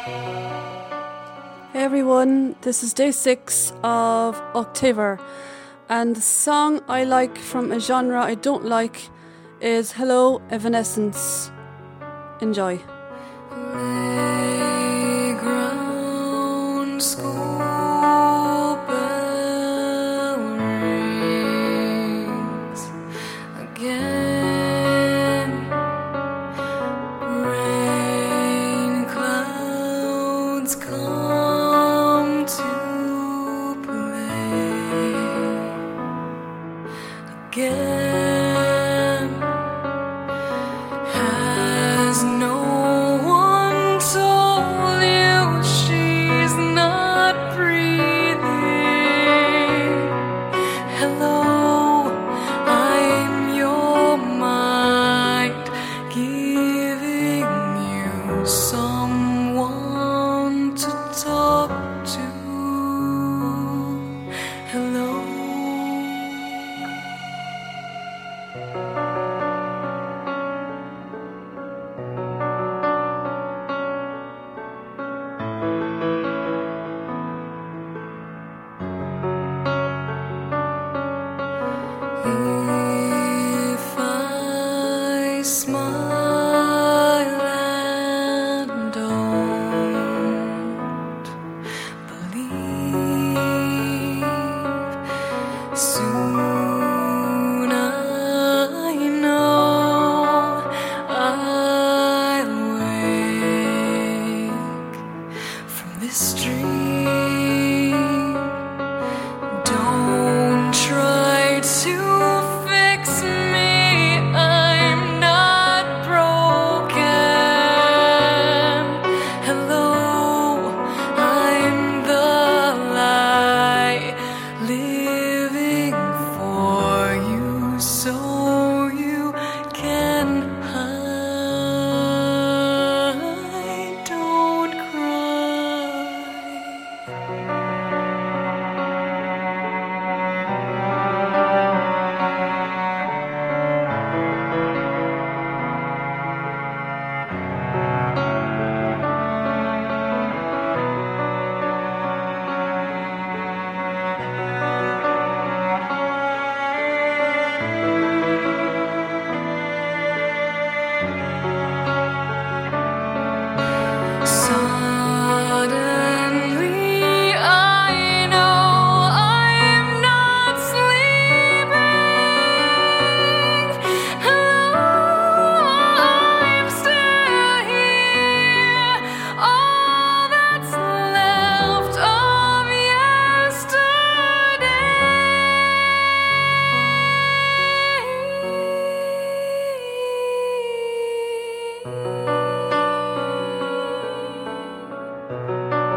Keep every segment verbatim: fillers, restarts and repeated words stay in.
Hey everyone, this is day six of October, and the song I like from a genre I don't like is Hello Evanescence. Enjoy. Playground, school bell rings again. Rain clouds come to play again. Has no one told you she's not breathing? Hello, I'm your mind, giving you someone to talk to. Hello. If I smile and don't believe, soon I know I'll wake from this dream. Don't try to fix me, I'm not broken. Hello, I'm the lie, living for you so you can hide. Don't cry. Suddenly I know I'm not sleeping. Hello, I'm still here. All that's left of yesterday.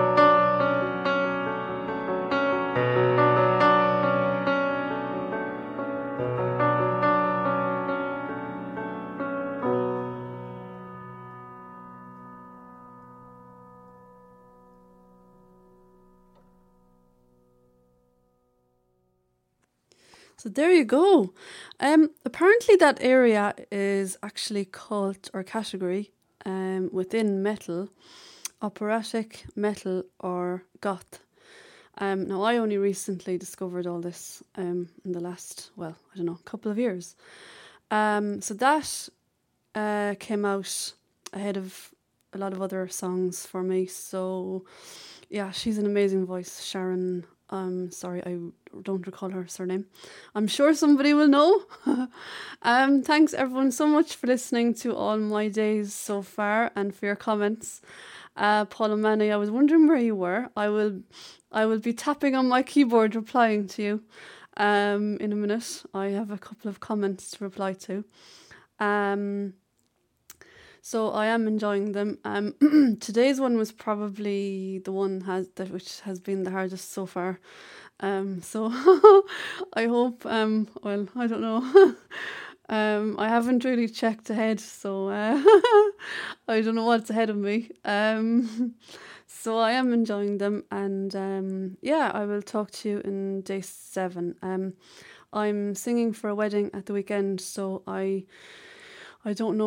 So there you go. Um, apparently that area is actually cult or category um, within metal, operatic, metal or goth. Um, now I only recently discovered all this um, in the last, well, I don't know, couple of years. Um, so that uh, came out ahead of a lot of other songs for me. So yeah, she's an amazing voice, Sharon. Um, sorry, I don't recall her surname. I'm sure somebody will know. um, thanks everyone so much for listening to all my days so far and for your comments. Uh, Paul and Manny, I was wondering where you were. I will, I will be tapping on my keyboard replying to you. Um, in a minute, I have a couple of comments to reply to. Um. So I am enjoying them. Um, today's one was probably the one has that which has been the hardest so far. Um, so I hope. Um, well, I don't know. um, I haven't really checked ahead, so uh, I don't know what's ahead of me. Um, so I am enjoying them, and um, yeah, I will talk to you in day seven. Um, I'm singing for a wedding at the weekend, so I I don't know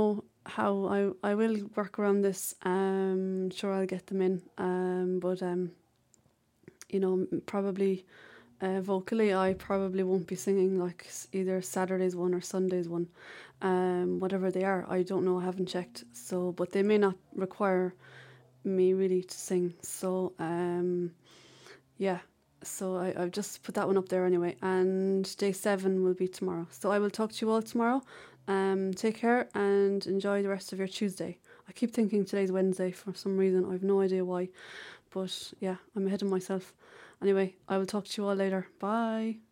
how I I will work around this. Um, sure I'll get them in. Um, but um, you know, m- probably uh, vocally, I probably won't be singing like s- either Saturday's one or Sunday's one, um, whatever they are. I don't know. I haven't checked. So, but they may not require me really to sing. So, um, yeah. So I, I've just put that one up there anyway. And day seven will be tomorrow. So I will talk to you all tomorrow. Um, take care and enjoy the rest of your Tuesday. I keep thinking today's Wednesday for some reason. I have no idea why. But yeah, I'm ahead of myself. Anyway, I will talk to you all later. Bye.